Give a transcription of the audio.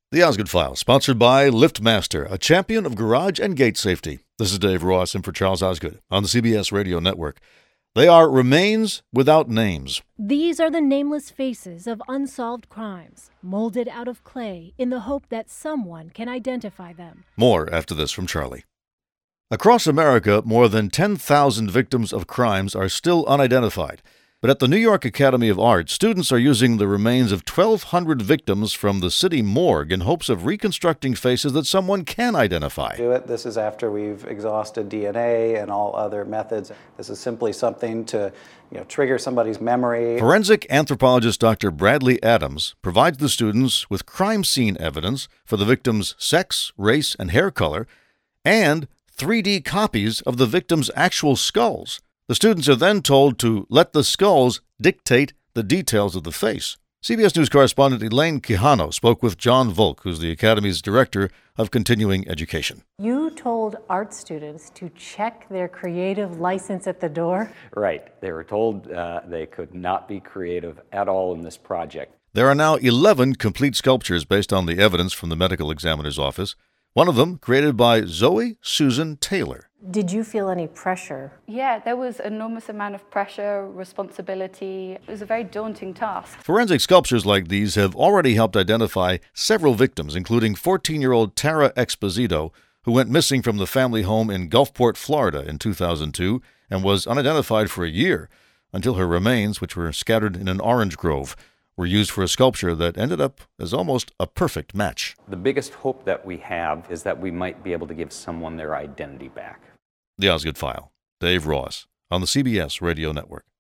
The Osgood File, sponsored by LiftMaster, a champion of garage and gate safety. This is Dave Ross in for Charles Osgood on the CBS Radio Network. They are remains without names. These are the nameless faces of unsolved crimes, molded out of clay in the hope that someone can identify them. More after this from Charlie. Across America, more than 10,000 victims of crimes are still unidentified. But at the New York Academy of Art, students are using the remains of 1,200 victims from the city morgue in hopes of reconstructing faces that someone can identify. This is after we've exhausted DNA and all other methods. This is simply something to trigger somebody's memory. Forensic anthropologist Dr. Bradley Adams provides the students with crime scene evidence for the victim's sex, race, and hair color, and 3D copies of the victim's actual skulls. The students are then told to let the skulls dictate the details of the face. CBS News correspondent Elaine Quijano spoke with John Volk, who's the Academy's Director of Continuing Education. You told art students to check their creative license at the door? Right. They were told they could not be creative at all in this project. There are now 11 complete sculptures based on the evidence from the medical examiner's office. One of them created by Zoe Susan Taylor. Did you feel any pressure? Yeah, there was an enormous amount of pressure, responsibility. It was a very daunting task. Forensic sculptures like these have already helped identify several victims, including 14-year-old Tara Exposito, who went missing from the family home in Gulfport, Florida in 2002 and was unidentified for a year until her remains, which were scattered in an orange grove, were used for a sculpture that ended up as almost a perfect match. The biggest hope that we have is that we might be able to give someone their identity back. The Osgood File, Dave Ross, on the CBS Radio Network.